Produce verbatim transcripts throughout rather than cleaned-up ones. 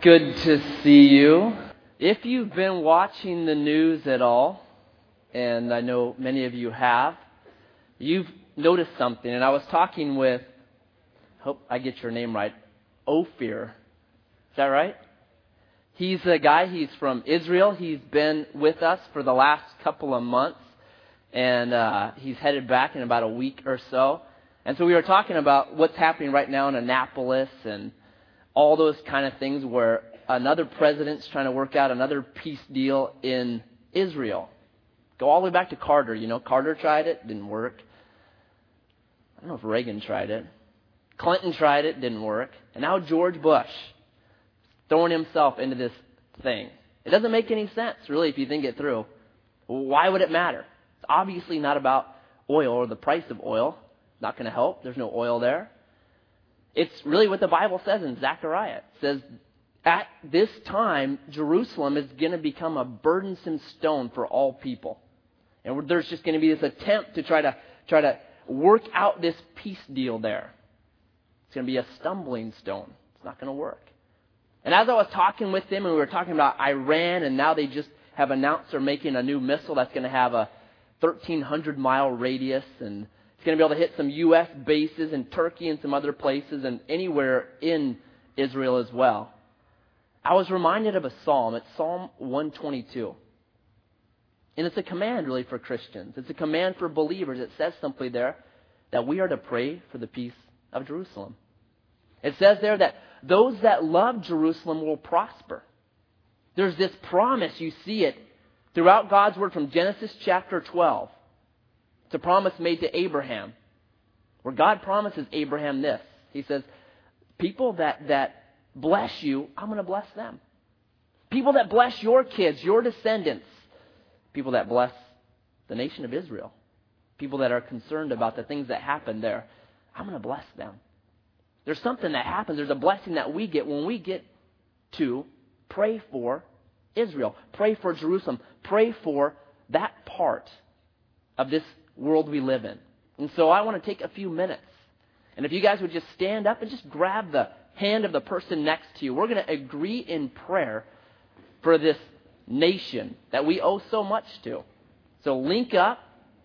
good to see you. If you've been watching the news at all, and I know many of you have, you've noticed something. And I was talking with, hope I get your name right, Ophir. Is that right? He's a guy, he's from Israel. He's been with us for the last couple of months. And uh, he's headed back in about a week or so. And so we were talking about what's happening right now in Annapolis and all those kind of things where another president's trying to work out another peace deal in Israel. Go all the way back to Carter. You know, Carter tried it, didn't work. I don't know if Reagan tried it. Clinton tried it, didn't work. And now George Bush throwing himself into this thing. It doesn't make any sense, really, if you think it through. Why would it matter? It's obviously not about oil or the price of oil. Not going to help. There's no oil there. It's really what the Bible says in Zechariah. It says, at this time, Jerusalem is going to become a burdensome stone for all people. And there's just going to be this attempt to try to try to work out this peace deal there. It's going to be a stumbling stone. It's not going to work. And as I was talking with them, and we were talking about Iran, and now they just have announced they're making a new missile that's going to have a thirteen hundred mile radius, and it's going to be able to hit some U S bases in Turkey and some other places and anywhere in Israel as well. I was reminded of a psalm. It's Psalm one twenty-two. And it's a command really for Christians. It's a command for believers. It says simply there that we are to pray for the peace of Jerusalem. It says there that those that love Jerusalem will prosper. There's this promise, you see it throughout God's Word from Genesis chapter twelve. It's a promise made to Abraham, where God promises Abraham this. He says, people that, that bless you, I'm going to bless them. People that bless your kids, your descendants. People that bless the nation of Israel. People that are concerned about the things that happen there, I'm going to bless them. There's something that happens. There's a blessing that we get when we get to pray for Israel. Pray for Jerusalem. Pray for that part of this world we live in. And so I want to take a few minutes. And if you guys would just stand up and just grab the hand of the person next to you. We're going to agree in prayer for this nation that we owe so much to. So link up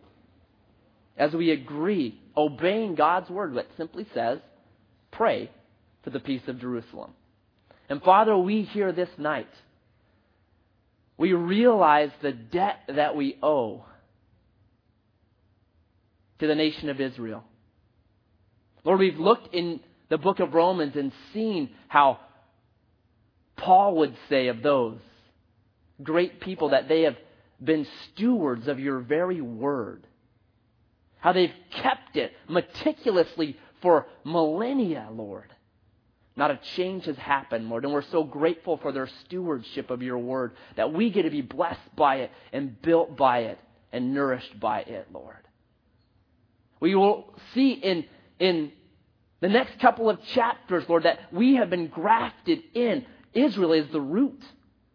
as we agree, obeying God's word that simply says, pray for the peace of Jerusalem. And Father, we here this night, we realize the debt that we owe to the nation of Israel. Lord, we've looked in the book of Romans and seen how Paul would say of those great people that they have been stewards of your very word. How they've kept it meticulously for millennia, Lord. Not a change has happened, Lord, and we're so grateful for their stewardship of your word that we get to be blessed by it and built by it and nourished by it, Lord. We will see in, in the next couple of chapters, Lord, that we have been grafted in. Israel is the root.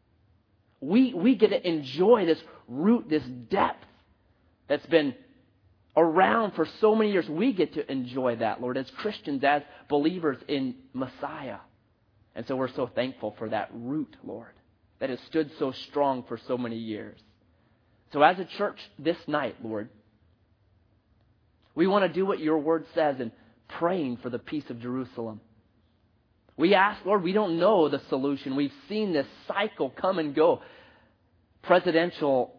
We, we get to enjoy this root, this depth that's been around for so many years. We get to enjoy that, Lord, as Christians, as believers in Messiah. And so we're so thankful for that root, Lord, that has stood so strong for so many years. So as a church this night, Lord, we want to do what your word says in praying for the peace of Jerusalem. We ask, Lord, we don't know the solution. We've seen this cycle come and go. Presidential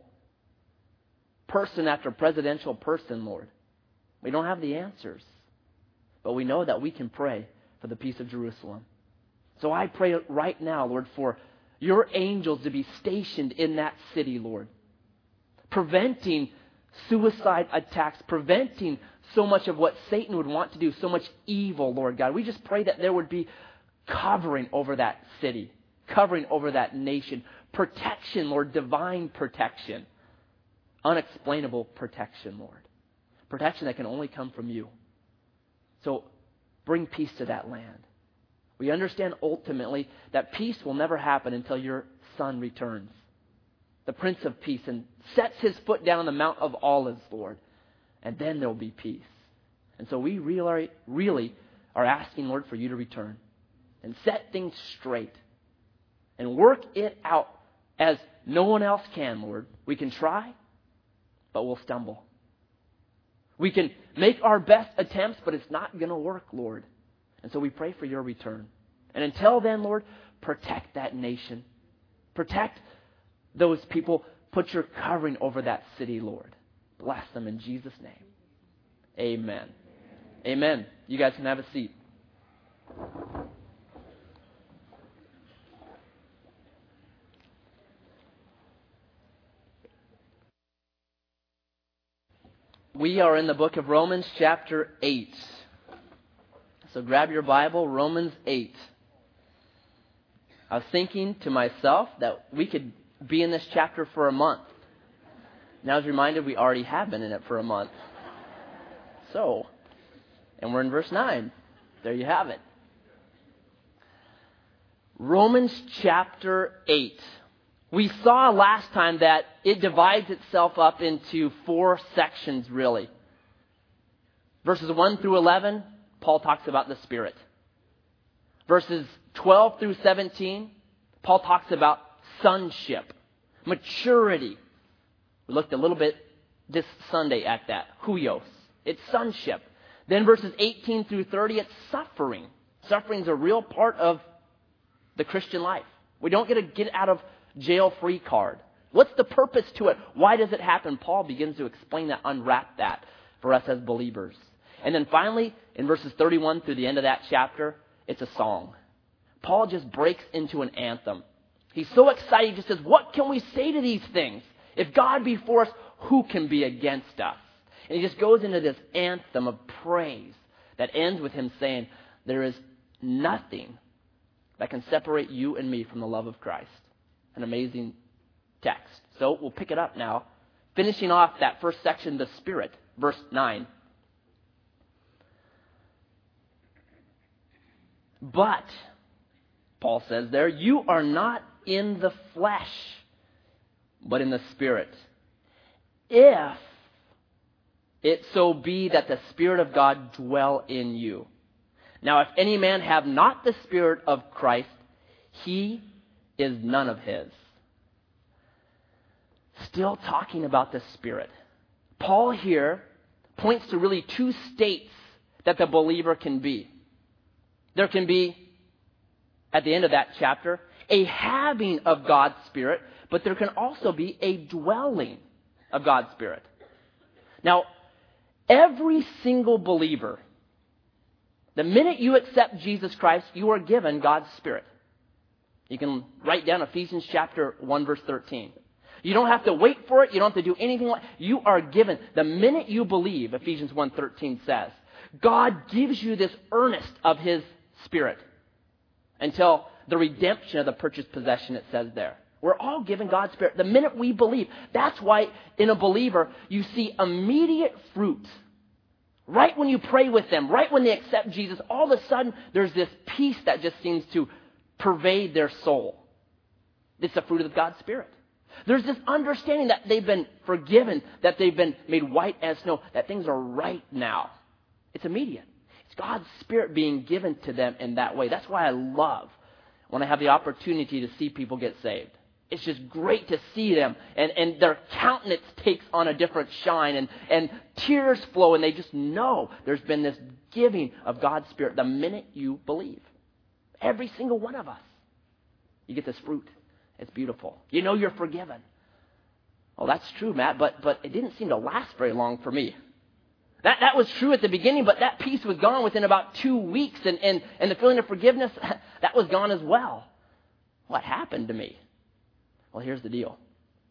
person after presidential person, Lord. We don't have the answers. But we know that we can pray for the peace of Jerusalem. So I pray right now, Lord, for your angels to be stationed in that city, Lord. Preventing suicide attacks, preventing so much of what Satan would want to do, so much evil, Lord God. We just pray that there would be covering over that city, covering over that nation, protection, Lord, divine protection, unexplainable protection, Lord, protection that can only come from you. So bring peace to that land. We understand ultimately that peace will never happen until your Son returns, the Prince of Peace, and sets his foot down on the Mount of Olives, Lord. And then there will be peace. And so we really, really are asking, Lord, for you to return and set things straight and work it out as no one else can, Lord. We can try, but we'll stumble. We can make our best attempts, but it's not going to work, Lord. And so we pray for your return. And until then, Lord, protect that nation. Protect those people. Put your covering over that city, Lord. Bless them in Jesus' name. Amen. Amen. You guys can have a seat. We are in the book of Romans chapter eight. So grab your Bible, Romans eight. I was thinking to myself that we could be in this chapter for a month. Now I was reminded we already have been in it for a month. So, and we're in verse nine. There you have it. Romans chapter eight. We saw last time that it divides itself up into four sections, really. Verses one through eleven, Paul talks about the Spirit. Verses twelve through seventeen, Paul talks about sonship, maturity. We looked a little bit this Sunday at that. Huios. It's sonship. Then verses eighteen through thirty, it's suffering. Suffering is a real part of the Christian life. We don't get a get out of jail free card. What's the purpose to it? Why does it happen? Paul begins to explain that, unwrap that for us as believers. And then finally, in verses thirty-one through the end of that chapter, it's a song. Paul just breaks into an anthem. He's so excited, he just says, what can we say to these things? If God be for us, who can be against us? And he just goes into this anthem of praise that ends with him saying, there is nothing that can separate you and me from the love of Christ. An amazing text. So we'll pick it up now. Finishing off that first section, the Spirit, verse nine. But, Paul says there, you are not in the flesh, but in the Spirit. If it so be that the Spirit of God dwell in you. Now, if any man have not the Spirit of Christ, he is none of his. Still talking about the Spirit. Paul here points to really two states that the believer can be. There can be, at the end of that chapter, a having of God's Spirit, but there can also be a dwelling of God's Spirit. Now, every single believer, the minute you accept Jesus Christ, you are given God's Spirit. You can write down Ephesians chapter one, verse thirteen. You don't have to wait for it. You don't have to do anything like it. You are given. The minute you believe, Ephesians one thirteen says, God gives you this earnest of His Spirit until the redemption of the purchased possession, it says there. We're all given God's Spirit. The minute we believe, that's why in a believer you see immediate fruit. Right when you pray with them, right when they accept Jesus, all of a sudden there's this peace that just seems to pervade their soul. It's the fruit of God's Spirit. There's this understanding that they've been forgiven, that they've been made white as snow, that things are right now. It's immediate. It's God's Spirit being given to them in that way. That's why I love when I have the opportunity to see people get saved. It's just great to see them, and, and their countenance takes on a different shine, and, and tears flow, and they just know there's been this giving of God's Spirit the minute you believe. Every single one of us. You get this fruit. It's beautiful. You know you're forgiven. Well, that's true, Matt, but but it didn't seem to last very long for me. That that was true at the beginning, but that peace was gone within about two weeks, and, and, and the feeling of forgiveness, that was gone as well. What happened to me? Well, here's the deal.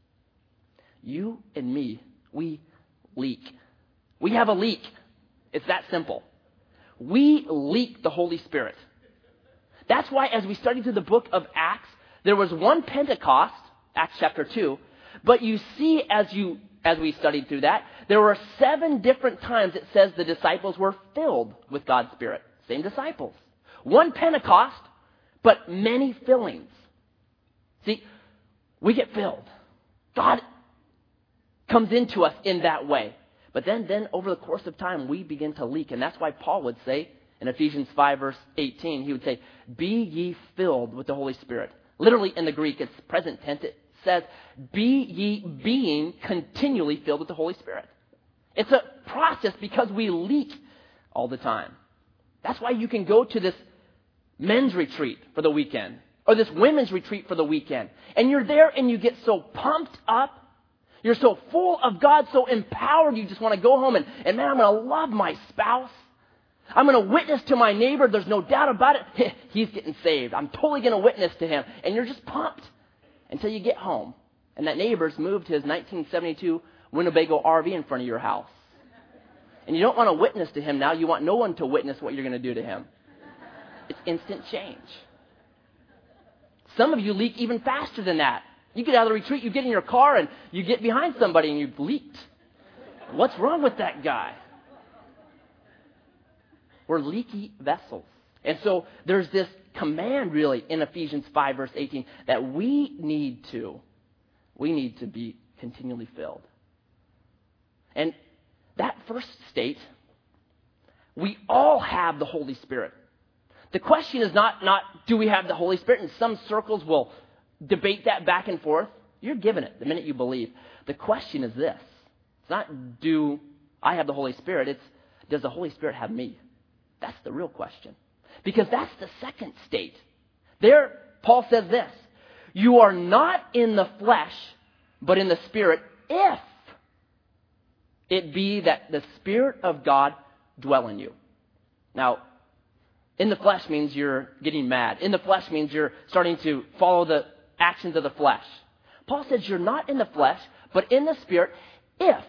You and me, we leak. We have a leak. It's that simple. We leak the Holy Spirit. That's why as we studied through the book of Acts, there was one Pentecost, Acts chapter two, but you see as you as we studied through that, there were seven different times it says the disciples were filled with God's Spirit. Same disciples. One Pentecost, but many fillings. See, we get filled. God comes into us in that way. But then, then over the course of time, we begin to leak. And that's why Paul would say, In Ephesians five, verse eighteen, he would say, be ye filled with the Holy Spirit. Literally in the Greek, it's present tense. It says, be ye being continually filled with the Holy Spirit. It's a process because we leak all the time. That's why you can go to this men's retreat for the weekend or this women's retreat for the weekend. And you're there and you get so pumped up. You're so full of God, so empowered. You just want to go home and, and man, I'm going to love my spouse. I'm going to witness to my neighbor. There's no doubt about it. He's getting saved. I'm totally going to witness to him. And you're just pumped until you get home. And that neighbor's moved his nineteen seventy-two Winnebago R V in front of your house. And you don't want to witness to him now. You want no one to witness what you're going to do to him. It's instant change. Some of you leak even faster than that. You get out of the retreat, you get in your car, and you get behind somebody and you've leaked. What's wrong with that guy? We're leaky vessels. And so there's this command really in Ephesians five, verse eighteen, that we need to, we need to be continually filled. And that first state, we all have the Holy Spirit. The question is not, not do we have the Holy Spirit? And some circles will debate that back and forth. You're given it the minute you believe. The question is this. It's not do I have the Holy Spirit. It's does the Holy Spirit have me? That's the real question. Because that's the second state. There, Paul says this. You are not in the flesh, but in the Spirit, if it be that the Spirit of God dwell in you. Now, in the flesh means you're getting mad. In the flesh means you're starting to follow the actions of the flesh. Paul says you're not in the flesh, but in the Spirit, if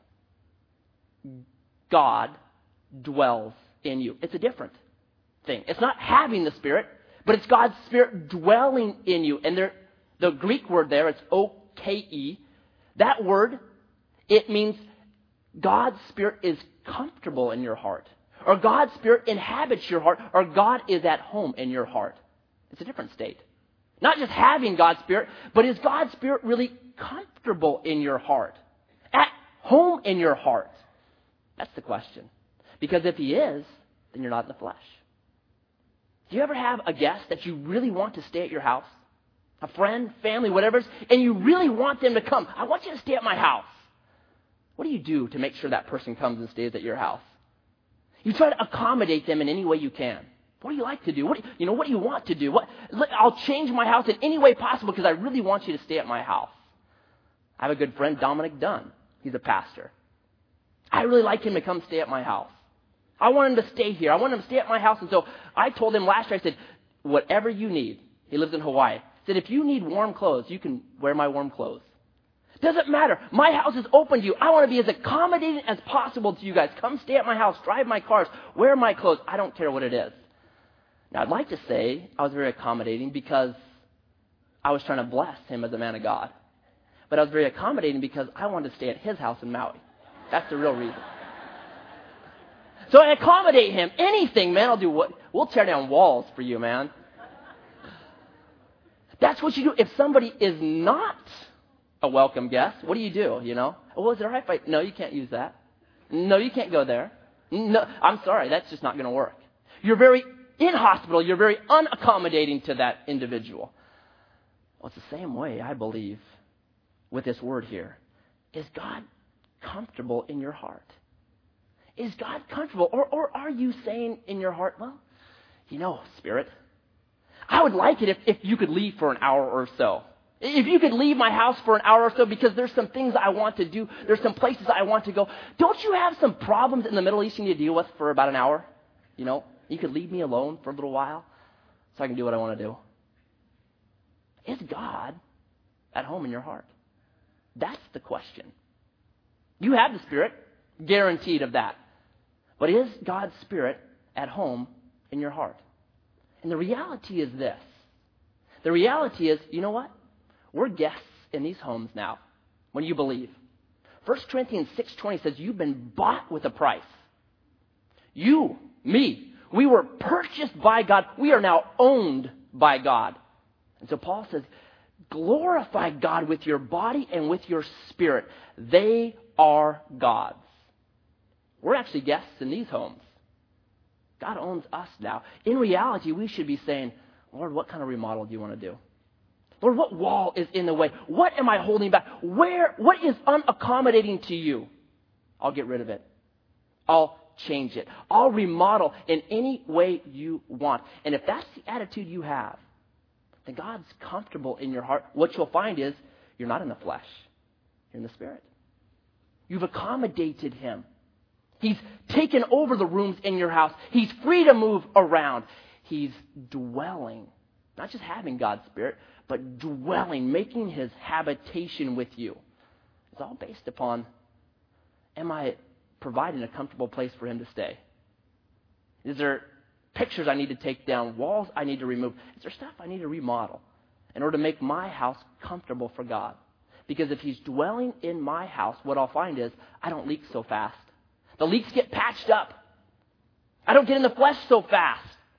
God dwells in you. It's a different thing. It's not having the Spirit, but it's God's Spirit dwelling in you. And there, the Greek word there, it's O K E. That word, it means God's Spirit is comfortable in your heart. Or God's Spirit inhabits your heart. Or God is at home in your heart. It's a different state. Not just having God's Spirit, but is God's Spirit really comfortable in your heart? At home in your heart? That's the question. Because if He is, then you're not in the flesh. Do you ever have a guest that you really want to stay at your house? A friend, family, whatever it is, and you really want them to come. I want you to stay at my house. What do you do to make sure that person comes and stays at your house? You try to accommodate them in any way you can. What do you like to do? What do you, you know, what do you want to do? What, I'll change my house in any way possible because I really want you to stay at my house. I have a good friend, Dominic Dunn. He's a pastor. I really like him to come stay at my house. I want him to stay here. I want him to stay at my house. And so I told him last year, I said, whatever you need. He lives in Hawaii. I said, if you need warm clothes, you can wear my warm clothes. Doesn't matter. My house is open to you. I want to be as accommodating as possible to you guys. Come stay at my house. Drive my cars. Wear my clothes. I don't care what it is. Now, I'd like to say I was very accommodating because I was trying to bless him as a man of God. But I was very accommodating because I wanted to stay at his house in Maui. That's the real reason. So I accommodate him. Anything, man, I'll do what? We'll tear down walls for you, man. That's what you do. If somebody is not a welcome guest, what do you do, you know? Well, is it all right if I... No, you can't use that. No, you can't go there. No, I'm sorry, that's just not going to work. You're very inhospitable. You're very unaccommodating to that individual. Well, it's the same way, I believe, with this word here. Is God comfortable in your heart? Is God comfortable? Or, or are you saying in your heart, well, you know, Spirit, I would like it if, if you could leave for an hour or so. If you could leave my house for an hour or so because there's some things I want to do. There's some places I want to go. Don't you have some problems in the Middle East you need to deal with for about an hour? You know, you could leave me alone for a little while so I can do what I want to do. Is God at home in your heart? That's the question. You have the Spirit, guaranteed of that. But is God's Spirit at home in your heart? And the reality is this. The reality is, you know what? We're guests in these homes now when you believe. First Corinthians six twenty says you've been bought with a price. You, me, we were purchased by God. We are now owned by God. And so Paul says, glorify God with your body and with your spirit. They are God's. We're actually guests in these homes. God owns us now. In reality, we should be saying, Lord, what kind of remodel do you want to do? Lord, what wall is in the way? What am I holding back? Where, what is unaccommodating to you? I'll get rid of it. I'll change it. I'll remodel in any way you want. And if that's the attitude you have, then God's comfortable in your heart. What you'll find is you're not in the flesh. You're in the Spirit. You've accommodated Him. He's taken over the rooms in your house. He's free to move around. He's dwelling, not just having God's Spirit, but dwelling, making His habitation with you. It's all based upon, am I providing a comfortable place for Him to stay? Is there pictures I need to take down, walls I need to remove? Is there stuff I need to remodel in order to make my house comfortable for God? Because if He's dwelling in my house, what I'll find is I don't leak so fast. The leaks get patched up. I don't get in the flesh so fast.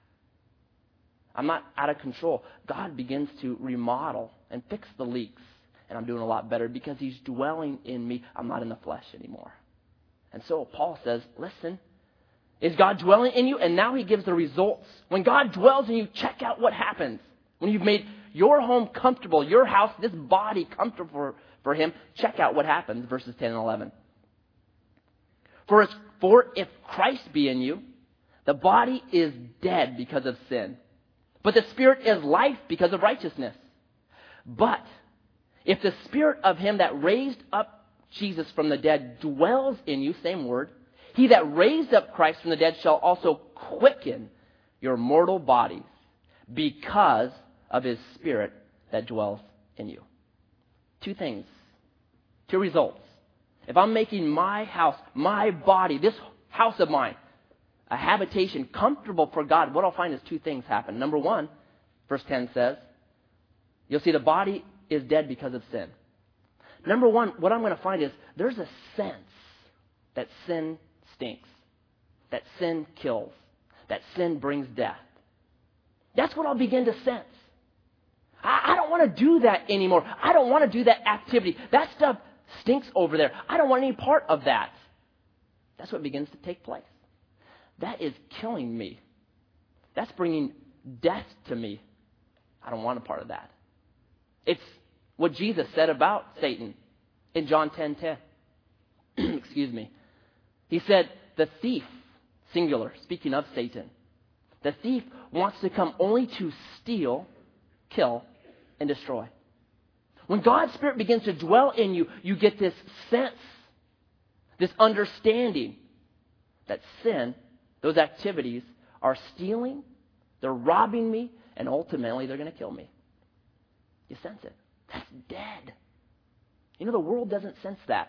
I'm not out of control. God begins to remodel and fix the leaks. And I'm doing a lot better because He's dwelling in me. I'm not in the flesh anymore. And so Paul says, listen, is God dwelling in you? And now he gives the results. When God dwells in you, check out what happens. When you've made your home comfortable, your house, this body comfortable for, for Him, check out what happens, verses ten and eleven. For, as, for if Christ be in you, the body is dead because of sin, but the Spirit is life because of righteousness. But if the Spirit of Him that raised up Jesus from the dead dwells in you, same word, He that raised up Christ from the dead shall also quicken your mortal bodies because of His Spirit that dwells in you. Two things, two results. If I'm making my house, my body, this house of mine, a habitation comfortable for God, what I'll find is two things happen. Number one, verse ten says, you'll see the body is dead because of sin. Number one, what I'm going to find is there's a sense that sin stinks, that sin kills, that sin brings death. That's what I'll begin to sense. I, I don't want to do that anymore. I don't want to do that activity. That stuff stinks over there. I don't want any part of that. That's what begins to take place. That is killing me. That's bringing death to me. I don't want a part of that. It's what Jesus said about Satan in John ten ten. Excuse me. He said, the thief, singular, speaking of Satan, the thief wants to come only to steal, kill, and destroy. When God's Spirit begins to dwell in you, you get this sense, this understanding that sin, those activities, are stealing, they're robbing me, and ultimately they're going to kill me. You sense it. That's dead. You know, the world doesn't sense that.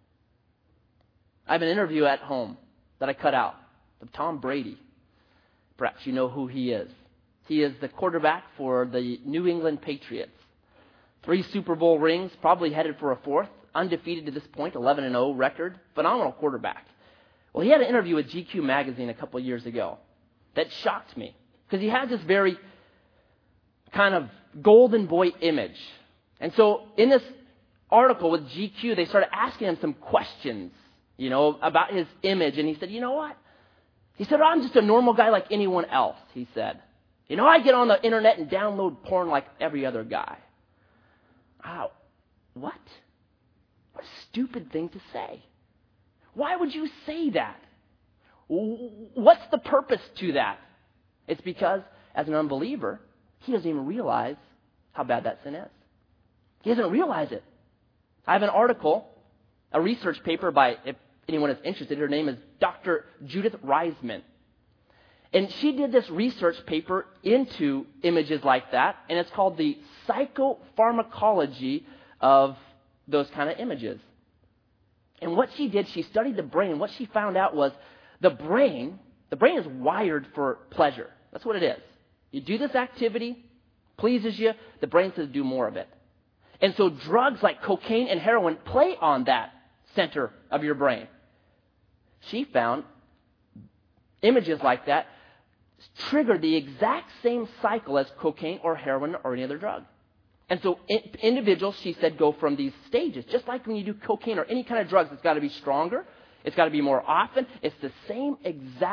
I have an interview at home that I cut out of Tom Brady. Perhaps you know who he is. He is the quarterback for the New England Patriots. Three Super Bowl rings, probably headed for a fourth. Undefeated to this point, eleven and oh record. Phenomenal quarterback. Well, he had an interview with G Q magazine a couple of years ago that shocked me. Because he has this very kind of golden boy image. And so in this article with G Q, they started asking him some questions, you know, about his image. And he said, you know what? He said, I'm just a normal guy like anyone else, he said. You know, I get on the internet and download porn like every other guy. Wow. What? What a stupid thing to say. Why would you say that? What's the purpose to that? It's because, as an unbeliever, he doesn't even realize how bad that sin is. He doesn't realize it. I have an article, a research paper by, if anyone is interested, her name is Doctor Judith Reisman. And she did this research paper into images like that, and it's called the psychopharmacology of those kind of images. And what she did, she studied the brain. What she found out was the brain, the brain is wired for pleasure. That's what it is. You do this activity, pleases you, the brain says do more of it. And so drugs like cocaine and heroin play on that center of your brain. She found images like that trigger the exact same cycle as cocaine or heroin or any other drug. And so in, individuals, she said, go from these stages. Just like when you do cocaine or any kind of drugs, it's got to be stronger. It's got to be more often. It's the same exact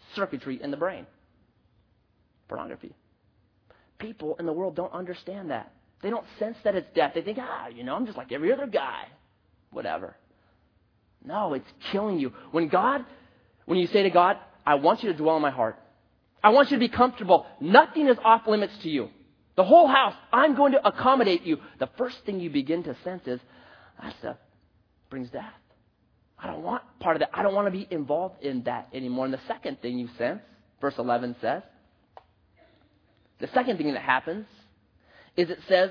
circuitry in the brain. Pornography. People in the world don't understand that. They don't sense that it's death. They think, ah, you know, I'm just like every other guy. Whatever. No, it's killing you. When God, when you say to God, I want you to dwell in my heart. I want you to be comfortable. Nothing is off limits to you. The whole house, I'm going to accommodate you. The first thing you begin to sense is, that stuff brings death. I don't want part of that. I don't want to be involved in that anymore. And the second thing you sense, verse eleven says, the second thing that happens is it says,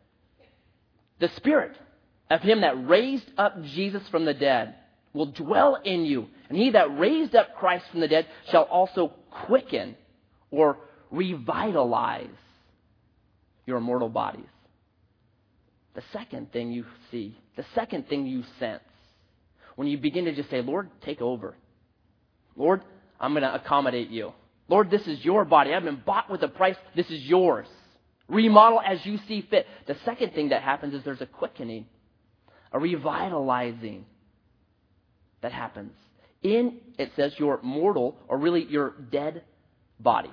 the Spirit of him that raised up Jesus from the dead will dwell in you. And he that raised up Christ from the dead shall also quicken or revitalize your mortal bodies. The second thing you see, the second thing you sense, when you begin to just say, Lord, take over. Lord, I'm going to accommodate you. Lord, this is your body. I've been bought with a price. This is yours. Remodel as you see fit. The second thing that happens is there's a quickening, a revitalizing that happens in, it says, your mortal, or really your dead bodies.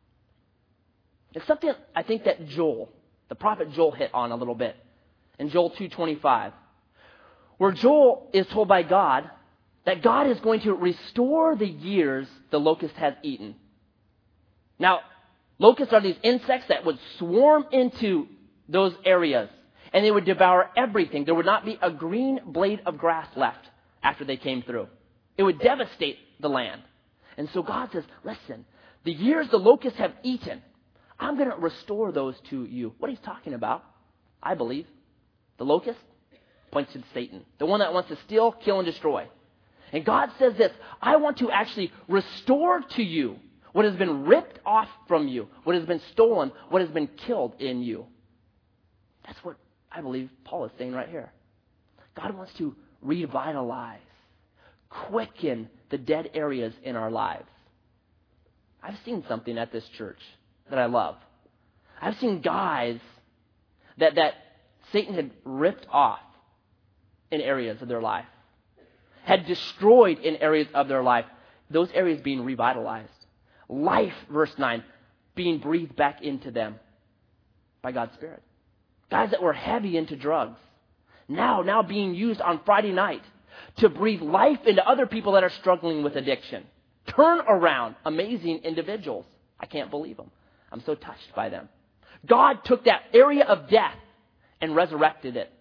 It's something I think that Joel, the prophet Joel, hit on a little bit in Joel two twenty-five, where Joel is told by God that God is going to restore the years the locust has eaten. Now, locusts are these insects that would swarm into those areas, and they would devour everything. There would not be a green blade of grass left after they came through. It would devastate the land. And so God says, listen, the years the locusts have eaten, I'm going to restore those to you. What he's talking about, I believe, the locust points to Satan, the one that wants to steal, kill, and destroy. And God says this, I want to actually restore to you what has been ripped off from you, what has been stolen, what has been killed in you. That's what I believe Paul is saying right here. God wants to revitalize, quicken the dead areas in our lives. I've seen something at this church that I love. I've seen guys that, that Satan had ripped off in areas of their life, had destroyed in areas of their life, those areas being revitalized. Life, verse nine, being breathed back into them by God's Spirit. Guys that were heavy into drugs, now, now being used on Friday night to breathe life into other people that are struggling with addiction. Turn around, amazing individuals. I can't believe them. I'm so touched by them. God took that area of death and resurrected it.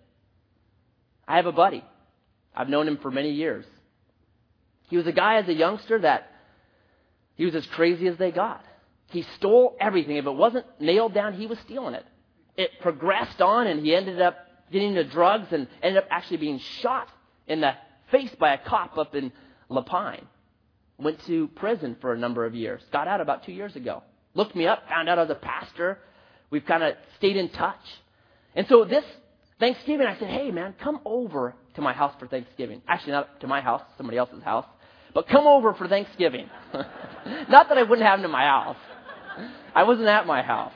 I have a buddy. I've known him for many years. He was a guy as a youngster that he was as crazy as they got. He stole everything. If it wasn't nailed down, he was stealing it. It progressed on, and he ended up getting into drugs and ended up actually being shot in the face by a cop up in La Pine. Went to prison for a number of years. Got out about two years ago. Looked me up, found out I was a pastor. We've kind of stayed in touch. And so this Thanksgiving, I said, hey, man, come over to my house for Thanksgiving. Actually, not to my house, somebody else's house. But come over for Thanksgiving. Not that I wouldn't have him to my house. I wasn't at my house.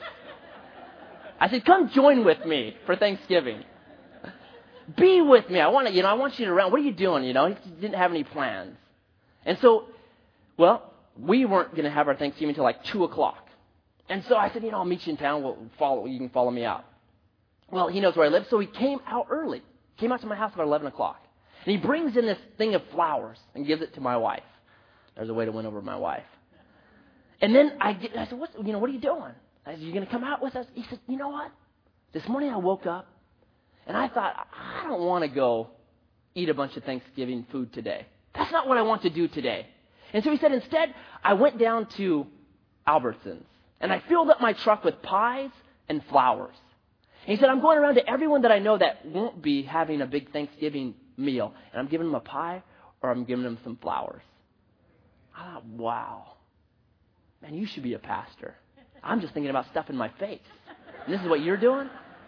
I said, come join with me for Thanksgiving. Be with me. I want to, you know, I want you to around. What are you doing? You know, he didn't have any plans. And so, well, we weren't going to have our Thanksgiving until like two o'clock. And so I said, you know, I'll meet you in town. We'll follow. You can follow me out. Well, he knows where I live, so he came out early. Came out to my house about eleven o'clock. And he brings in this thing of flowers and gives it to my wife. There's a way to win over my wife. And then I, get, I said, what, you know, what are you doing? I said, you going to come out with us? He said, you know what? This morning I woke up, and I thought, I don't want to go eat a bunch of Thanksgiving food today. That's not what I want to do today. And so he said, instead, I went down to Albertsons, and I filled up my truck with pies and flowers. And he said, I'm going around to everyone that I know that won't be having a big Thanksgiving meal, and I'm giving them a pie or I'm giving them some flowers. I thought, wow. Man, you should be a pastor. I'm just thinking about stuff in my face. And this is what you're doing?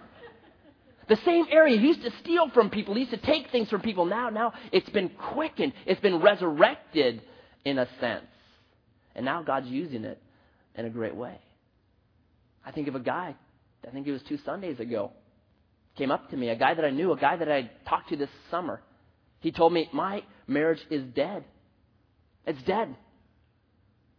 The same area. He used to steal from people. He used to take things from people. Now, now it's been quickened. It's been resurrected in a sense. And now God's using it in a great way. I think of a guy, I think it was two Sundays ago, came up to me, a guy that I knew, a guy that I talked to this summer. He told me, my marriage is dead. It's dead.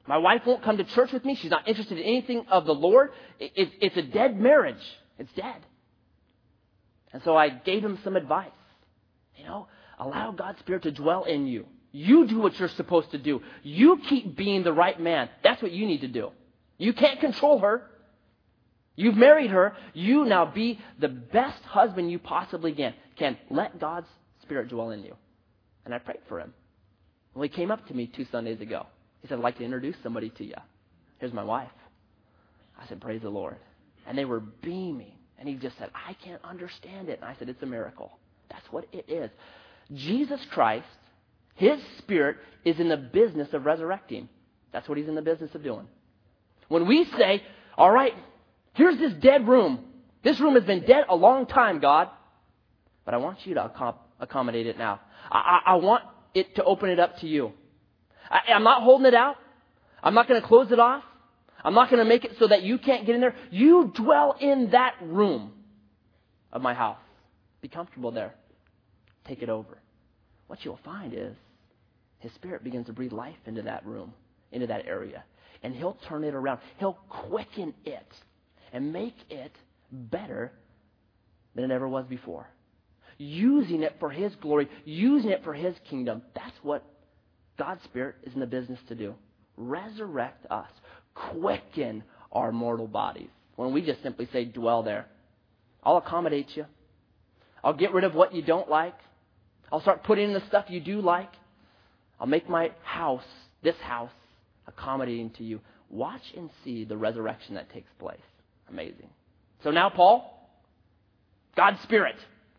My wife won't come to church with me. She's not interested in anything of the Lord. It, it, it's a dead marriage. It's dead. And so I gave him some advice. You know, allow God's Spirit to dwell in you. You do what you're supposed to do. You keep being the right man. That's what you need to do. You can't control her. You've married her. You now be the best husband you possibly can. Can let God's Spirit dwell in you. And I prayed for him. Well, he came up to me two Sundays ago. He said, I'd like to introduce somebody to you. Here's my wife. I said, praise the Lord. And they were beaming. And he just said, I can't understand it. And I said, it's a miracle. That's what it is. Jesus Christ, his Spirit is in the business of resurrecting. That's what he's in the business of doing. When we say, all right, here's this dead room. This room has been dead a long time, God. But I want you to accom- accommodate it now. I, I, I want it to open it up to you. I, I'm not holding it out. I'm not going to close it off. I'm not going to make it so that you can't get in there. You dwell in that room of my house. Be comfortable there. Take it over. What you'll find is his Spirit begins to breathe life into that room, into that area. And he'll turn it around. He'll quicken it and make it better than it ever was before. Using it for his glory, using it for his kingdom. That's what God's Spirit is in the business to do. Resurrect us. Quicken our mortal bodies. When we just simply say, dwell there. I'll accommodate you. I'll get rid of what you don't like. I'll start putting in the stuff you do like. I'll make my house, this house, accommodating to you. Watch and see the resurrection that takes place. Amazing. So now Paul, God's Spirit.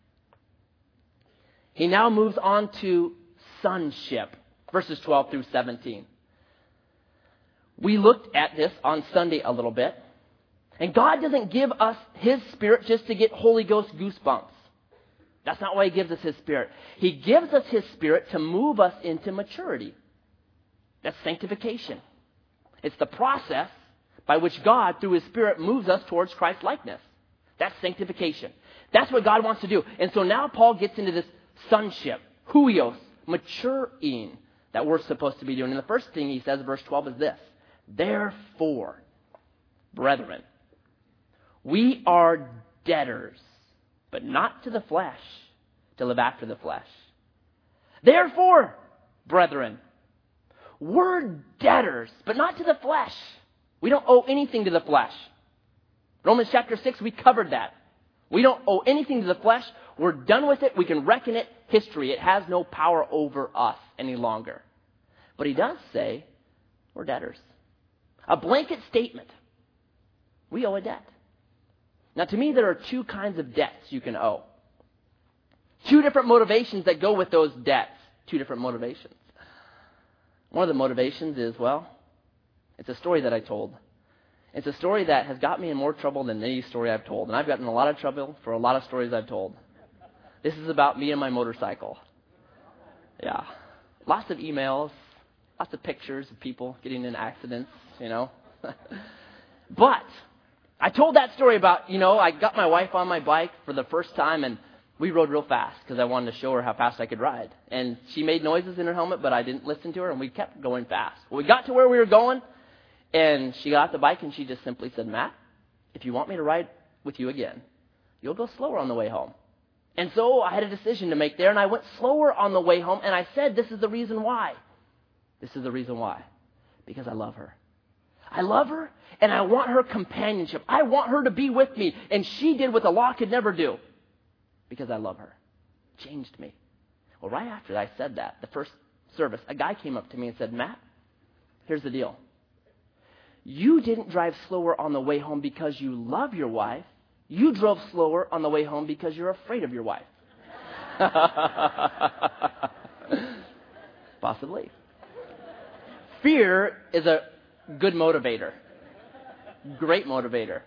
He now moves on to sonship, verses twelve through seventeen. We looked at this on Sunday a little bit. And God doesn't give us his Spirit just to get Holy Ghost goosebumps. That's not why he gives us his Spirit. He gives us his Spirit to move us into maturity. That's sanctification. It's the process by which God, through his Spirit, moves us towards Christ's likeness. That's sanctification. That's what God wants to do. And so now Paul gets into this sonship, huios, maturing, that we're supposed to be doing. And the first thing he says, verse twelve, is this. Therefore, brethren, we are debtors, but not to the flesh, to live after the flesh. Therefore, brethren, we're debtors, but not to the flesh. We don't owe anything to the flesh. Romans chapter six, we covered that. We don't owe anything to the flesh. We're done with it. We can reckon it history. It has no power over us any longer. But he does say we're debtors. A blanket statement. We owe a debt. Now, to me, there are two kinds of debts you can owe. Two different motivations that go with those debts. Two different motivations. One of the motivations is, well, it's a story that I told. It's a story that has got me in more trouble than any story I've told. And I've gotten in a lot of trouble for a lot of stories I've told. This is about me and my motorcycle. Yeah. Lots of emails. Lots of pictures of people getting in accidents, you know. But I told that story about, you know, I got my wife on my bike for the first time and we rode real fast because I wanted to show her how fast I could ride. And she made noises in her helmet, but I didn't listen to her and we kept going fast. Well, we got to where we were going and she got off the bike and she just simply said, Matt, if you want me to ride with you again, you'll go slower on the way home. And so I had a decision to make there and I went slower on the way home and I said, this is the reason why. This is the reason why. Because I love her. I love her and I want her companionship. I want her to be with me. And she did what the law could never do. Because I love her. Changed me. Well, right after I said that, the first service, a guy came up to me and said, Matt, here's the deal. You didn't drive slower on the way home because you love your wife. You drove slower on the way home because you're afraid of your wife. Possibly. Fear is a good motivator. Great motivator.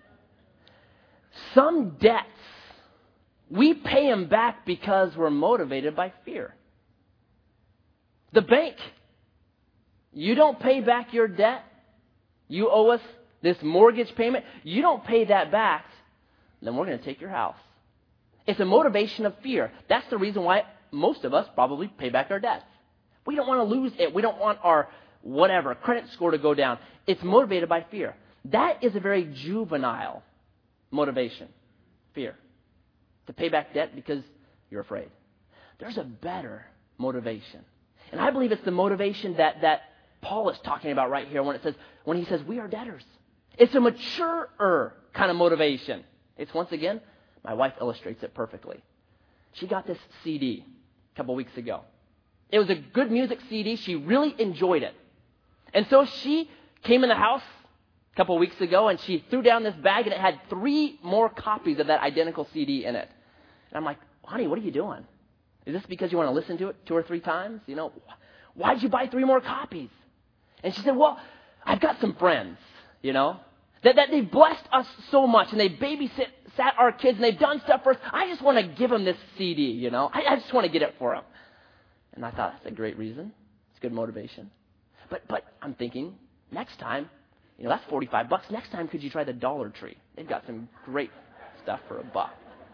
Some debts, we pay them back because we're motivated by fear. The bank, you don't pay back your debt. You owe us this mortgage payment. You don't pay that back, then we're going to take your house. It's a motivation of fear. That's the reason why most of us probably pay back our debts. We don't want to lose it. We don't want our whatever, credit score to go down. It's motivated by fear. That is a very juvenile motivation, fear. To pay back debt because you're afraid. There's a better motivation. And I believe it's the motivation that, that Paul is talking about right here when it says, when he says we are debtors. It's a maturer kind of motivation. It's once again, my wife illustrates it perfectly. She got this C D a couple weeks ago. It was a good music C D. She really enjoyed it. And so she came in the house a couple weeks ago and she threw down this bag and it had three more copies of that identical C D in it. And I'm like, honey, what are you doing? Is this because you want to listen to it two or three times? You know, why'd you buy three more copies? And she said, well, I've got some friends, you know, that, that they've blessed us so much and they babysit sat our kids and they've done stuff for us. I just want to give them this C D, you know. I, I just want to get it for them. And I thought, that's a great reason. It's good motivation. But but I'm thinking, next time, you know, that's forty-five bucks. Next time, could you try the Dollar Tree? They've got some great stuff for a buck.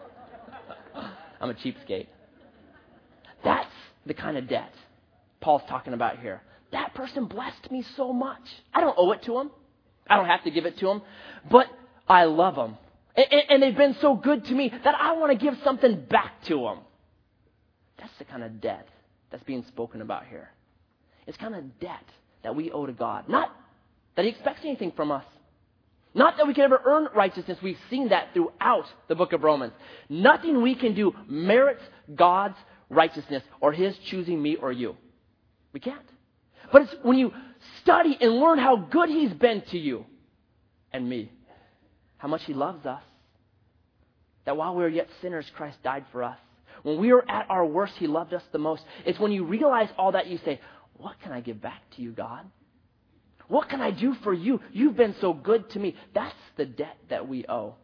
I'm a cheapskate. That's the kind of debt Paul's talking about here. That person blessed me so much. I don't owe it to him. I don't have to give it to him. But I love them. And, and they've been so good to me that I want to give something back to them. That's the kind of debt that's being spoken about here. It's kind of debt that we owe to God. Not that he expects anything from us. Not that we can ever earn righteousness. We've seen that throughout the book of Romans. Nothing we can do merits God's righteousness or his choosing me or you. We can't. But it's when you study and learn how good he's been to you and me, how much he loves us, that while we were yet sinners, Christ died for us. When we were at our worst, he loved us the most. It's when you realize all that you say, what can I give back to you, God? What can I do for you? You've been so good to me. That's the debt that we owe.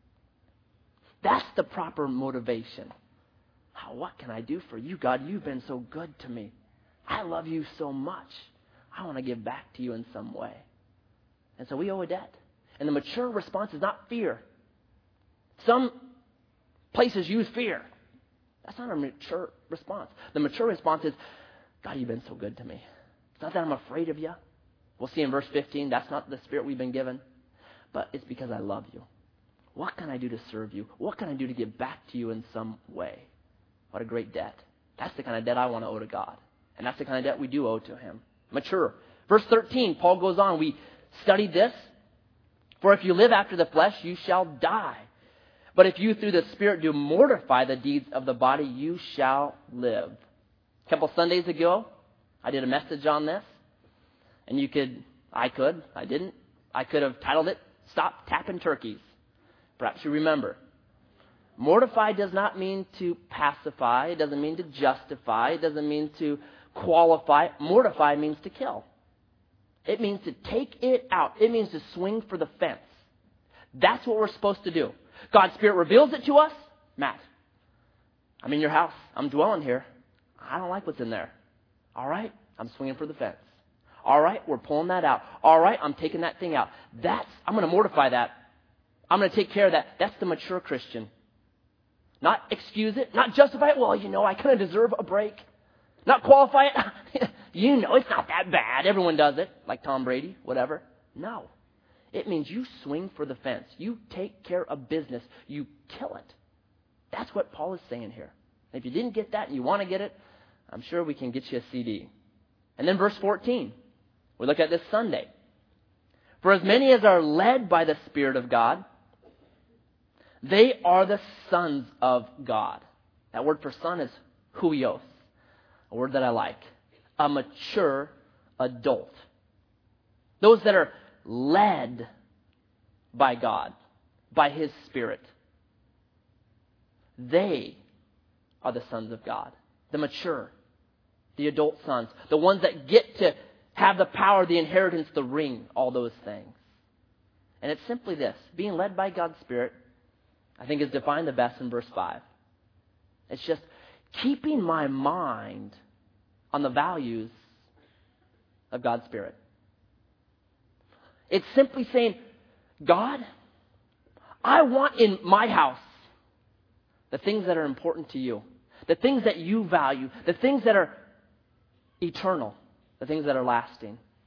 That's the proper motivation. Oh, what can I do for you, God? You've been so good to me. I love you so much. I want to give back to you in some way. And so we owe a debt. And the mature response is not fear. Some places use fear. That's not a mature response. The mature response is, God, you've been so good to me. It's not that I'm afraid of you. We'll see in verse fifteen, that's not the spirit we've been given. But it's because I love you. What can I do to serve you? What can I do to give back to you in some way? What a great debt. That's the kind of debt I want to owe to God. And that's the kind of debt we do owe to him. Mature. Verse thirteen, Paul goes on. We studied this. For if you live after the flesh, you shall die. But if you through the Spirit do mortify the deeds of the body, you shall live. A couple Sundays ago, I did a message on this. And you could, I could, I didn't. I could have titled it, Stop Tapping Turkeys. Perhaps you remember. Mortify does not mean to pacify. It doesn't mean to justify. It doesn't mean to qualify. Mortify means to kill. It means to take it out. It means to swing for the fence. That's what we're supposed to do. God's Spirit reveals it to us. Matt, I'm in your house. I'm dwelling here. I don't like what's in there. All right, I'm swinging for the fence. All right, we're pulling that out. All right, I'm taking that thing out. That's, I'm going to mortify that. I'm going to take care of that. That's the mature Christian. Not excuse it, not justify it. Well, you know, I kind of deserve a break. Not qualify it. You know, it's not that bad. Everyone does it, like Tom Brady, whatever. No. It means you swing for the fence. You take care of business. You kill it. That's what Paul is saying here. And if you didn't get that and you want to get it, I'm sure we can get you a C D. And then verse fourteen. We look at this Sunday. For as many as are led by the Spirit of God, they are the sons of God. That word for son is huios, a word that I like. A mature adult. Those that are led by God, by his Spirit. They are the sons of God. The mature, the adult sons. The ones that get to have the power, the inheritance, the ring, all those things. And it's simply this. Being led by God's Spirit, I think, is defined the best in verse five. It's just keeping my mind on the values of God's Spirit. It's simply saying, God, I want in my house the things that are important to you, the things that you value, the things that are eternal, the things that are lasting.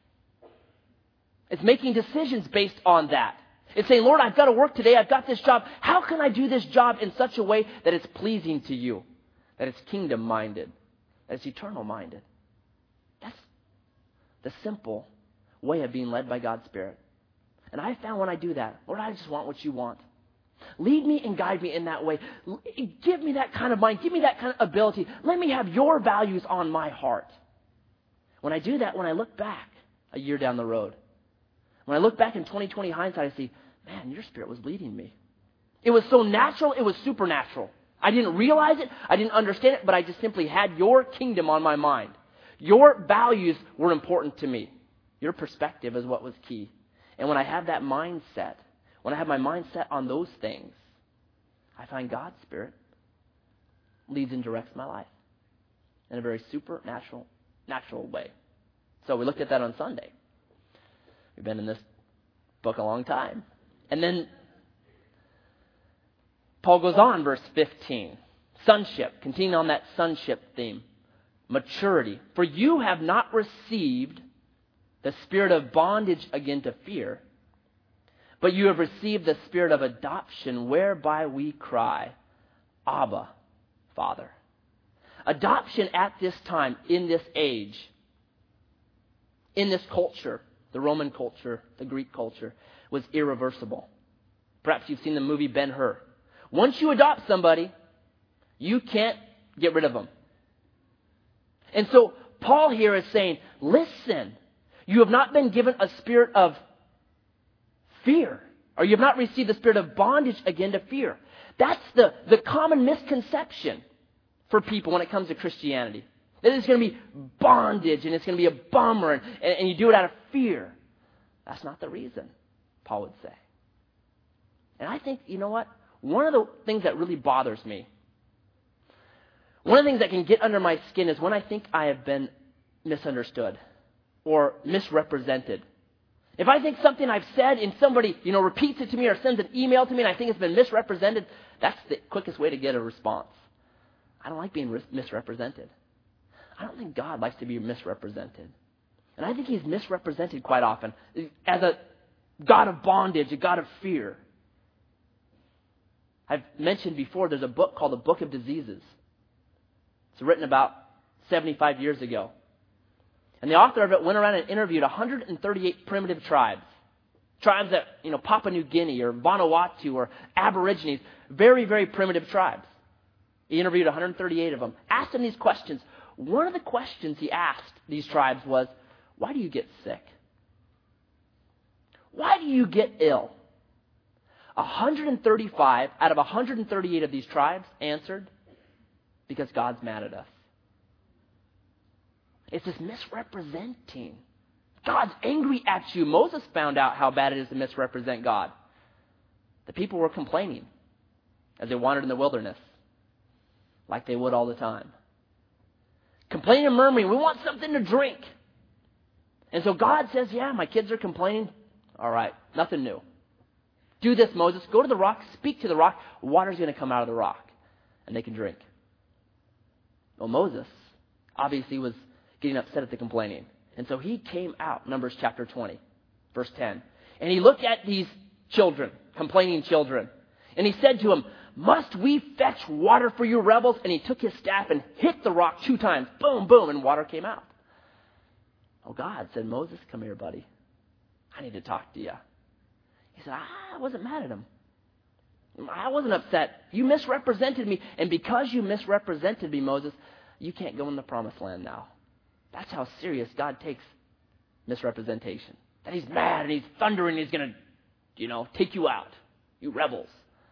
It's making decisions based on that. It's saying, Lord, I've got to work today. I've got this job. How can I do this job in such a way that it's pleasing to you, that it's kingdom-minded, that it's eternal-minded? That's the simple way of being led by God's Spirit. And I found when I do that, Lord, I just want what you want. Lead me and guide me in that way. Give me that kind of mind. Give me that kind of ability. Let me have your values on my heart. When I do that, when I look back a year down the road, when I look back in twenty twenty hindsight, I see, man, your Spirit was leading me. It was so natural, it was supernatural. I didn't realize it, I didn't understand it, but I just simply had your kingdom on my mind. Your values were important to me. Your perspective is what was key. And when I have that mindset, when I have my mind set on those things, I find God's Spirit leads and directs my life in a very supernatural, natural way. So we looked at that on Sunday. We've been in this book a long time. And then Paul goes on, verse fifteen. Sonship, continuing on that sonship theme. Maturity. For you have not received the spirit of bondage again to fear, but you have received the spirit of adoption, whereby we cry, Abba, Father. Adoption at this time, in this age, in this culture, the Roman culture, the Greek culture, was irreversible. Perhaps you've seen the movie Ben-Hur. Once you adopt somebody, you can't get rid of them. And so Paul here is saying, listen, you have not been given a spirit of fear, or you have not received the spirit of bondage again to fear. That's the, the common misconception for people when it comes to Christianity. That it's going to be bondage and it's going to be a bummer and, and, and you do it out of fear. That's not the reason, Paul would say. And I think, you know what? One of the things that really bothers me, one of the things that can get under my skin is when I think I have been misunderstood or misrepresented. If I think something I've said and somebody, you know, repeats it to me or sends an email to me and I think it's been misrepresented, that's the quickest way to get a response. I don't like being re- misrepresented. I don't think God likes to be misrepresented. And I think he's misrepresented quite often as a God of bondage, a God of fear. I've mentioned before there's a book called The Book of Diseases. It's written about seventy-five years ago. And the author of it went around and interviewed one hundred thirty-eight primitive tribes. Tribes that, you know, Papua New Guinea or Vanuatu or Aborigines. Very, very primitive tribes. He interviewed one hundred thirty-eight of them. Asked them these questions. One of the questions he asked these tribes was, why do you get sick? Why do you get ill? one hundred thirty-five out of one hundred thirty-eight of these tribes answered, because God's mad at us. It's this misrepresenting. God's angry at you. Moses found out how bad it is to misrepresent God. The people were complaining as they wandered in the wilderness, like they would all the time. Complaining and murmuring, we want something to drink. And so God says, yeah, my kids are complaining. All right, nothing new. Do this, Moses. Go to the rock, speak to the rock. Water's going to come out of the rock, and they can drink. Well, Moses obviously was getting upset at the complaining. And so he came out, Numbers chapter twenty, verse ten. And he looked at these children, complaining children. And he said to them, must we fetch water for you rebels? And he took his staff and hit the rock two times. Boom, boom, and water came out. Oh, God said, Moses, come here, buddy. I need to talk to you. He said, I wasn't mad at him. I wasn't upset. You misrepresented me. And because you misrepresented me, Moses, you can't go in the promised land now. That's how serious God takes misrepresentation. That he's mad and he's thundering and he's going to, you know, take you out. You rebels.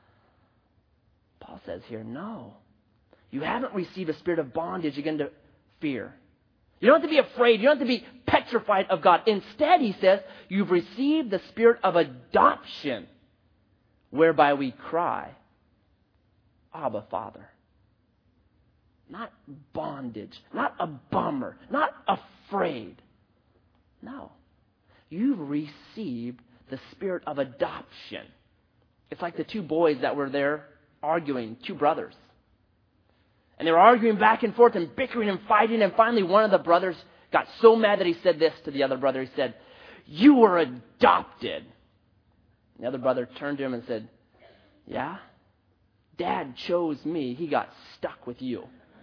Paul says here, no. You haven't received a spirit of bondage again to fear. You don't have to be afraid. You don't have to be petrified of God. Instead, he says, you've received the spirit of adoption, whereby we cry, Abba, Father. Not bondage, not a bummer, not afraid. No. You've received the spirit of adoption. It's like the two boys that were there arguing, two brothers. And they were arguing back and forth and bickering and fighting. And finally one of the brothers got so mad that he said this to the other brother. He said, you were adopted. The other brother turned to him and said, yeah, Dad chose me. He got stuck with you.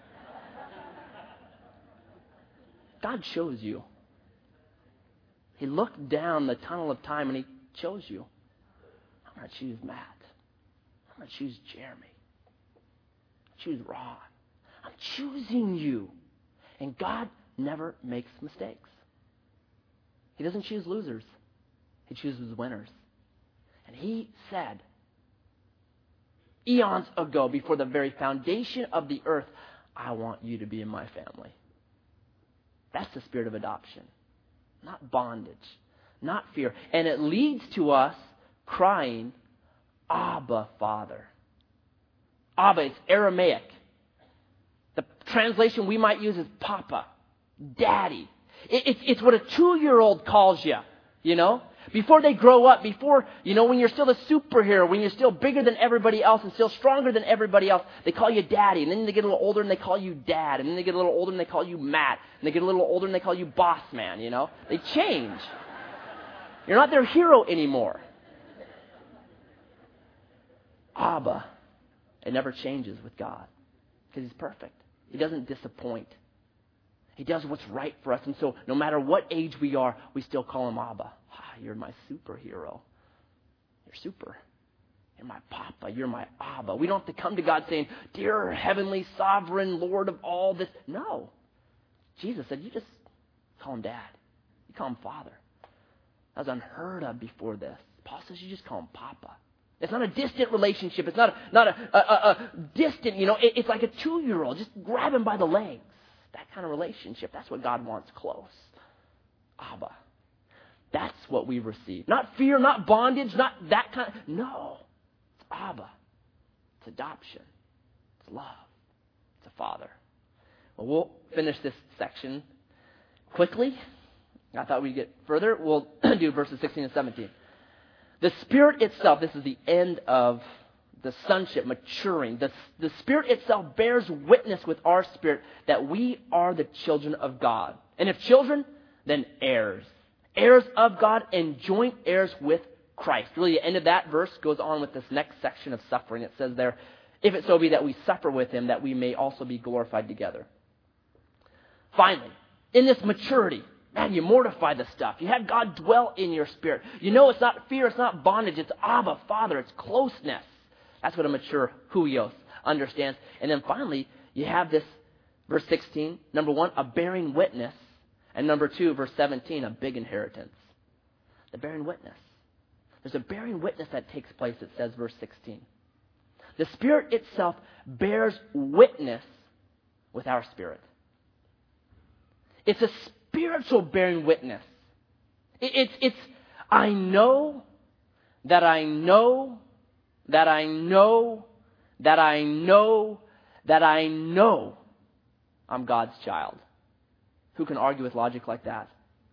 God chose you. He looked down the tunnel of time and he chose you. I'm going to choose Matt. I'm going to choose Jeremy. Choose Ron. I'm choosing you. And God never makes mistakes. He doesn't choose losers. He chooses winners. And he said, eons ago, before the very foundation of the earth, I want you to be in my family. That's the spirit of adoption. Not bondage. Not fear. And it leads to us crying, Abba, Father. Abba, it's Aramaic. The translation we might use is Papa, Daddy. It, it's, it's what a two-year-old calls you, you know? Before they grow up, before, you know, when you're still a superhero, when you're still bigger than everybody else and still stronger than everybody else, they call you Daddy. And then they get a little older and they call you Dad. And then they get a little older and they call you Matt. And they get a little older and they call you Boss Man, you know? They change. You're not their hero anymore. Abba. It never changes with God because He's perfect. He doesn't disappoint. He does what's right for us. And so no matter what age we are, we still call Him Abba. Ah, you're my superhero. You're super. You're my Papa. You're my Abba. We don't have to come to God saying, dear heavenly sovereign Lord of all this. No. Jesus said, you just call Him Dad. You call Him Father. That was unheard of before this. Paul says you just call Him Papa. It's not a distant relationship. It's not a, not a, a, a, a distant, you know, it, it's like a two-year-old. Just grab him by the legs. That kind of relationship. That's what God wants close. Abba. That's what we receive. Not fear, not bondage, not that kind of, no. It's Abba. It's adoption. It's love. It's a father. Well, we'll finish this section quickly. I thought we'd get further. We'll do verses sixteen and seventeen. The Spirit itself, this is the end of the sonship, maturing. The, the Spirit itself bears witness with our spirit that we are the children of God. And if children, then heirs. Heirs of God and joint heirs with Christ. Really, the end of that verse goes on with this next section of suffering. It says there, if it so be that we suffer with Him, that we may also be glorified together. Finally, in this maturity, man, you mortify the stuff. You have God dwell in your spirit. You know it's not fear, it's not bondage. It's Abba, Father. It's closeness. That's what a mature huios understands. And then finally, you have this, verse sixteen, number one, a bearing witness. And number two, verse seventeen, a big inheritance. The bearing witness. There's a bearing witness that takes place, it says, verse sixteen. The Spirit itself bears witness with our spirit. It's a spiritual bearing witness. It's, it's, I know that I know that I know that I know that I know I'm God's child. Who can argue with logic like that?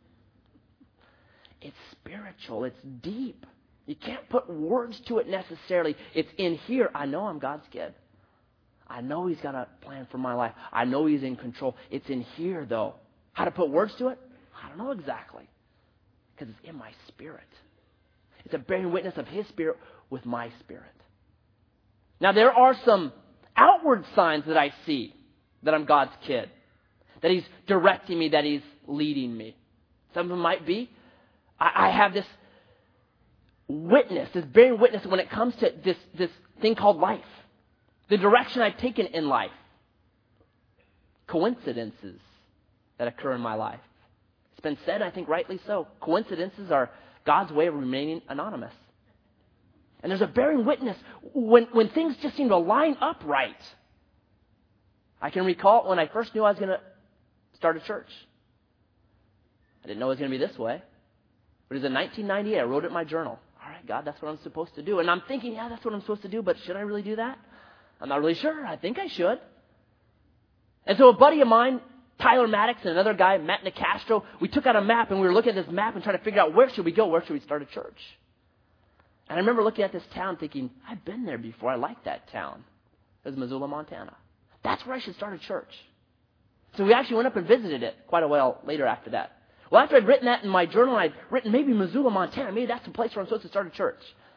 It's spiritual. It's deep. You can't put words to it necessarily. It's in here. I know I'm God's kid. I know He's got a plan for my life. I know He's in control. It's in here, though. How to put words to it? I don't know exactly. Because it's in my spirit. It's a bearing witness of His Spirit with my spirit. Now, there are some outward signs that I see that I'm God's kid. That He's directing me, that He's leading me. Some of them might be, I, I have this witness, this bearing witness when it comes to this, this thing called life. The direction I've taken in life. Coincidences that occur in my life. It's been said, I think rightly so, coincidences are God's way of remaining anonymous. And there's a bearing witness when, when things just seem to line up right. I can recall when I first knew I was going to start a church. I didn't know it was going to be this way. But it was in nineteen ninety-eight. I wrote it in my journal. All right, God, that's what I'm supposed to do. And I'm thinking, yeah, that's what I'm supposed to do, but should I really do that? I'm not really sure. I think I should. And so a buddy of mine, Tyler Maddox, and another guy, Matt Nicastro, we took out a map and we were looking at this map and trying to figure out where should we go, where should we start a church. And I remember looking at this town thinking, I've been there before. I like that town. It was Missoula, Montana. That's where I should start a church. So we actually went up and visited it quite a while later after that. Well, after I'd written that in my journal, I'd written maybe Missoula, Montana. Maybe that's the place where I'm supposed to start a church.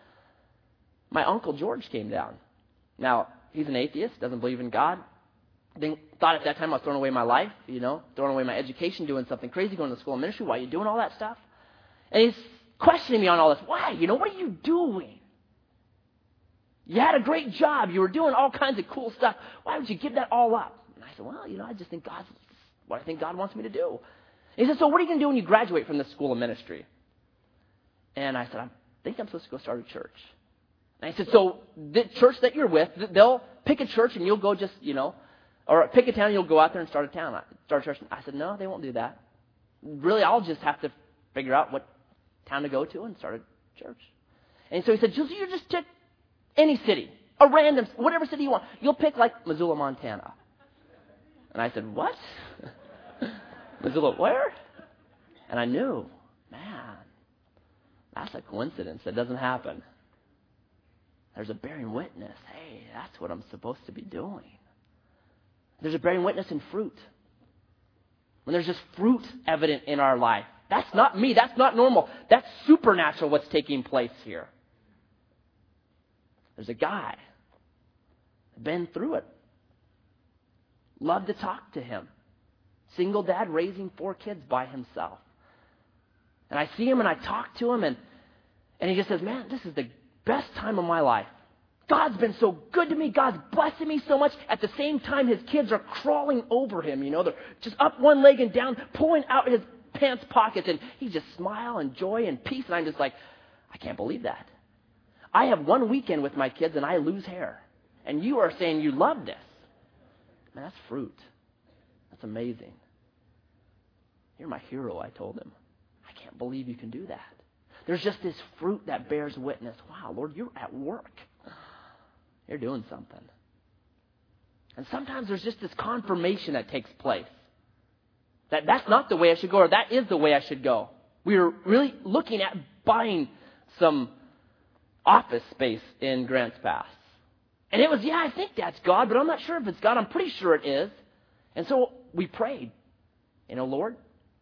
My Uncle George came down. Now, he's an atheist, doesn't believe in God. Didn't, thought at that time I was throwing away my life, you know, throwing away my education, doing something crazy, going to school of ministry. Why are you doing all that stuff? And he's questioning me on all this. Why? You know, what are you doing? You had a great job. You were doing all kinds of cool stuff. Why would you give that all up? And I said, well, you know, I just think God's what I think God wants me to do. And he said, so what are you going to do when you graduate from this school of ministry? And I said, I think I'm supposed to go start a church. And I said, so the church that you're with, they'll pick a church and you'll go just, you know, or pick a town and you'll go out there and start a town, start a church. I said, no, they won't do that. Really, I'll just have to figure out what town to go to and start a church. And so he said, so you just pick any city, a random, whatever city you want. You'll pick like Missoula, Montana. And I said, what? Missoula where? And I knew, man, that's a coincidence. That doesn't happen. There's a bearing witness. Hey, that's what I'm supposed to be doing. There's a bearing witness in fruit. When there's just fruit evident in our life. That's not me. That's not normal. That's supernatural what's taking place here. There's a guy. Been through it. Love to talk to him. Single dad raising four kids by himself. And I see him and I talk to him and, and he just says, man, this is the best time of my life. God's been so good to me. God's blessing me so much. At the same time, his kids are crawling over him. You know, they're just up one leg and down, pulling out his pants pockets. And he just smile and joy and peace. And I'm just like, I can't believe that. I have one weekend with my kids and I lose hair. And you are saying you love this. Man, that's fruit. That's amazing. You're my hero, I told him. I can't believe you can do that. There's just this fruit that bears witness. Wow, Lord, you're at work. You're doing something. And sometimes there's just this confirmation that takes place. That that's not the way I should go, or that is the way I should go. We were really looking at buying some office space in Grants Pass. And it was, yeah, I think that's God, but I'm not sure if it's God. I'm pretty sure it is. And so we prayed. You know, Lord,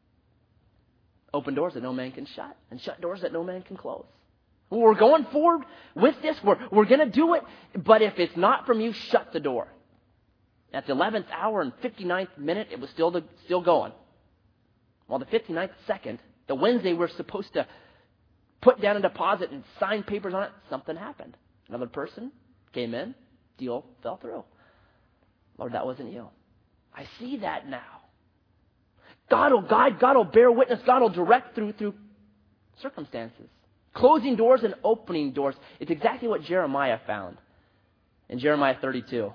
open doors that no man can shut, and shut doors that no man can close. We're going forward with this. We're, we're going to do it. But if it's not from you, shut the door. At the eleventh hour and fifty-ninth minute, it was still the, still going. Well, the fifty-ninth second, the Wednesday we're supposed to put down a deposit and sign papers on it, something happened. Another person came in, deal fell through. Lord, that wasn't you. I see that now. God will guide, God will bear witness, God will direct through through circumstances. Closing doors and opening doors. It's exactly what Jeremiah found in Jeremiah thirty-two.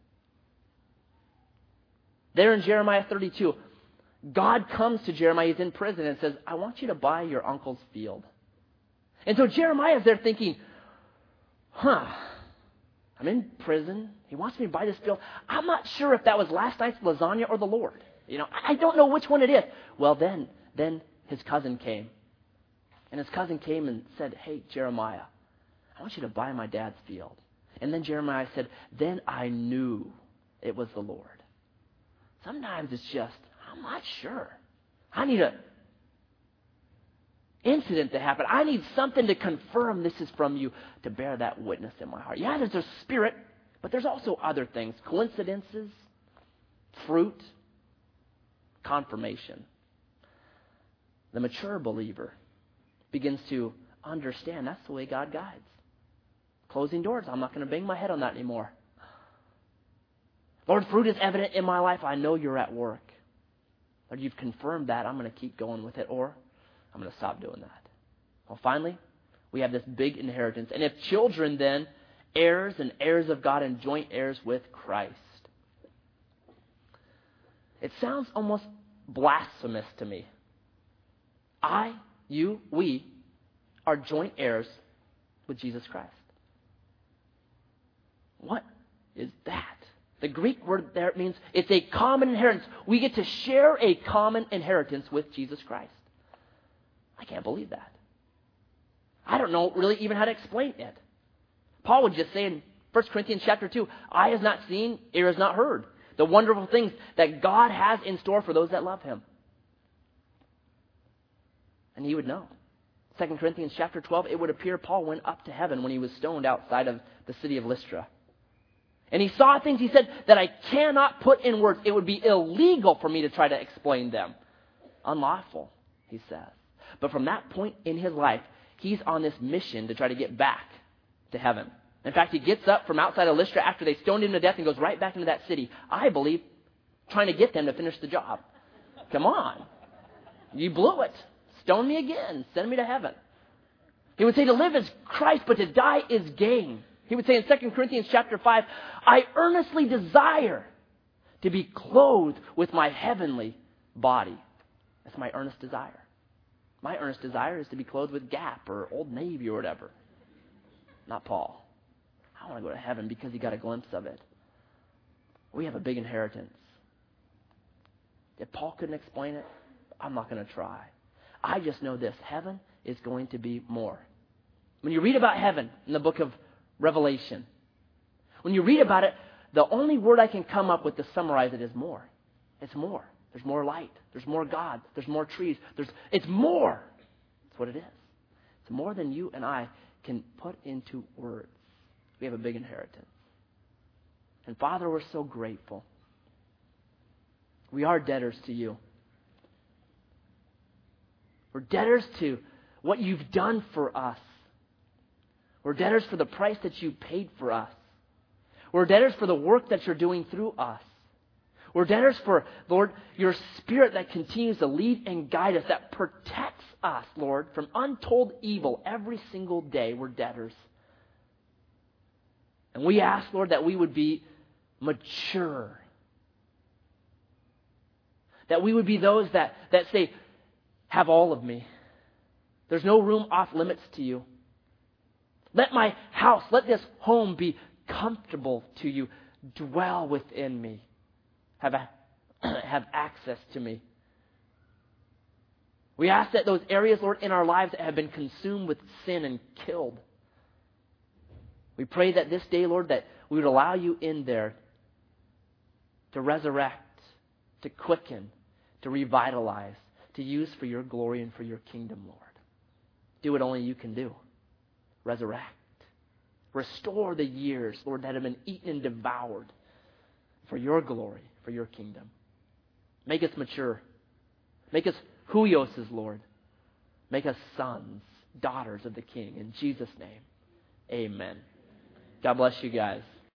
There in Jeremiah thirty-two, God comes to Jeremiah, he's in prison, and says, I want you to buy your uncle's field. And so Jeremiah's there thinking, huh, I'm in prison. He wants me to buy this field. I'm not sure if that was last night's lasagna or the Lord. You know, I don't know which one it is. Well, then, then his cousin came. And his cousin came and said, hey, Jeremiah, I want you to buy my dad's field. And then Jeremiah said, then I knew it was the Lord. Sometimes it's just, I'm not sure. I need a incident to happen. I need something to confirm this is from you to bear that witness in my heart. Yeah, there's a spirit, but there's also other things. Coincidences, fruit, confirmation. The mature believer begins to understand that's the way God guides. Closing doors. I'm not going to bang my head on that anymore. Lord, fruit is evident in my life. I know you're at work. Lord, you've confirmed that. I'm going to keep going with it, or I'm going to stop doing that. Well, finally, we have this big inheritance. And if children, then, heirs and heirs of God and joint heirs with Christ. It sounds almost blasphemous to me. I, you, we are joint heirs with Jesus Christ. What is that? The Greek word there means it's a common inheritance. We get to share a common inheritance with Jesus Christ. I can't believe that. I don't know really even how to explain it. Paul would just say in First Corinthians chapter two, eye has not seen, ear has not heard. The wonderful things that God has in store for those that love him. And he would know. Second Corinthians chapter twelve, it would appear Paul went up to heaven when he was stoned outside of the city of Lystra. And he saw things, he said, that I cannot put in words. It would be illegal for me to try to explain them. Unlawful, he says. But from that point in his life, he's on this mission to try to get back to heaven. In fact, he gets up from outside of Lystra after they stoned him to death and goes right back into that city, I believe, trying to get them to finish the job. Come on. You blew it. Stone me again. Send me to heaven. He would say to live is Christ, but to die is gain. He would say in Second Corinthians chapter five, I earnestly desire to be clothed with my heavenly body. That's my earnest desire. My earnest desire is to be clothed with Gap or Old Navy or whatever. Not Paul. I want to go to heaven because he got a glimpse of it. We have a big inheritance. If Paul couldn't explain it, I'm not going to try. I just know this. Heaven is going to be more. When you read about heaven in the book of Revelation, when you read about it, the only word I can come up with to summarize it is more. It's more. There's more light. There's more God. There's more trees. There's, it's more. That's what it is. It's more than you and I can put into words. We have a big inheritance. And Father, we're so grateful. We are debtors to you. We're debtors to what you've done for us. We're debtors for the price that you paid for us. We're debtors for the work that you're doing through us. We're debtors for, Lord, your Spirit that continues to lead and guide us, that protects us, Lord, from untold evil every single day. We're debtors. And we ask, Lord, that we would be mature. That we would be those that, that say, have all of me. There's no room off limits to you. Let my house, let this home be comfortable to you. Dwell within me. Have, a, have access to me. We ask that those areas, Lord, in our lives that have been consumed with sin and killed, we pray that this day, Lord, that we would allow you in there to resurrect, to quicken, to revitalize, to use for your glory and for your kingdom, Lord. Do what only you can do. Resurrect. Restore the years, Lord, that have been eaten and devoured for your glory, for your kingdom. Make us mature. Make us huioses, Lord. Make us sons, daughters of the King. In Jesus' name, amen. God bless you guys.